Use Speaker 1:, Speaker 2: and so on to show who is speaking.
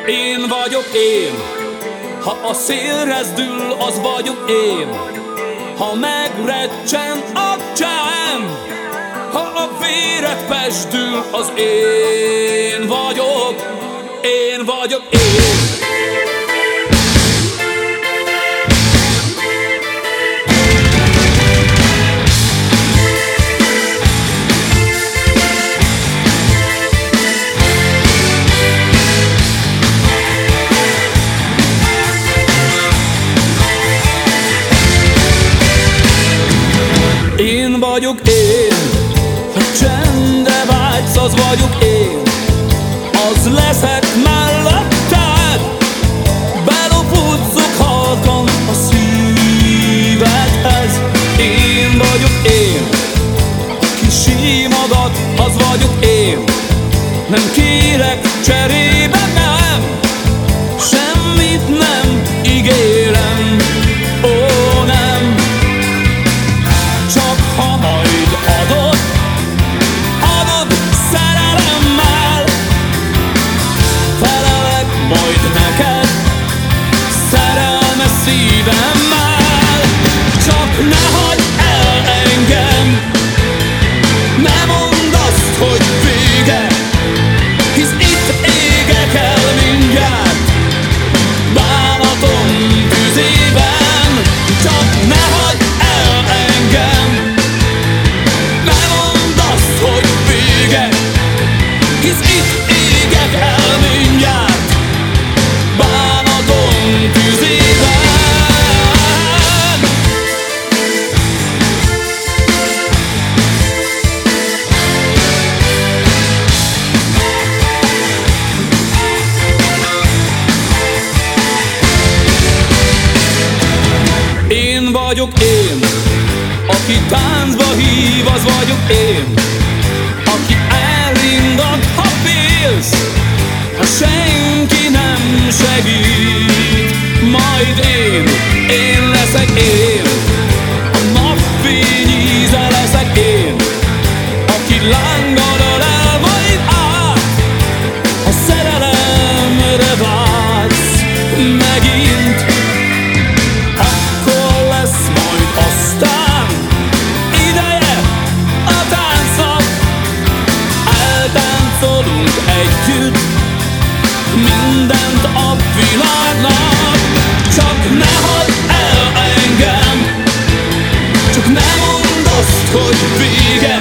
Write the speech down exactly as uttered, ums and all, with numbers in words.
Speaker 1: Én vagyok én, ha a szél rezdül, az vagyok én. Ha megrecsen a csám, ha a véred pesdül, az én vagyok, én vagyok én. Én vagyok én, ha csendre vágysz, az vagyok én. Az leszek melletted, belopódzok halkan a szívedhez. Én vagyok én, aki simogat, az vagyok én. Nem kérek cserébe, nem, semmit nem ígérem, ó nem. Csak ha majd adod, adod szerelemmel, felelek majd neked szerelmes szívemmel. Csak ne hagyd el engem, ne mondd azt, hogy vége, hisz itt égek el mindjárt bánatom tüzében. Csak ne hagyd el engem, ne mondd azt, hogy vége, hisz itt égek el mindjárt bánatom tüzében. Én vagyok én, aki táncba hív, az vagyok én. Aki elringat, ha félsz, ha senki nem segít, majd én, én leszek én. A napfény íze leszek én, aki lánggal ölel majd át. A szerelemre vágysz megint, akkor lesz majd aztán ideje a táncnak. Eltáncolunk együtt mindent a világnak. Csak ne hagyd el engem, csak ne mondd azt, hogy vége,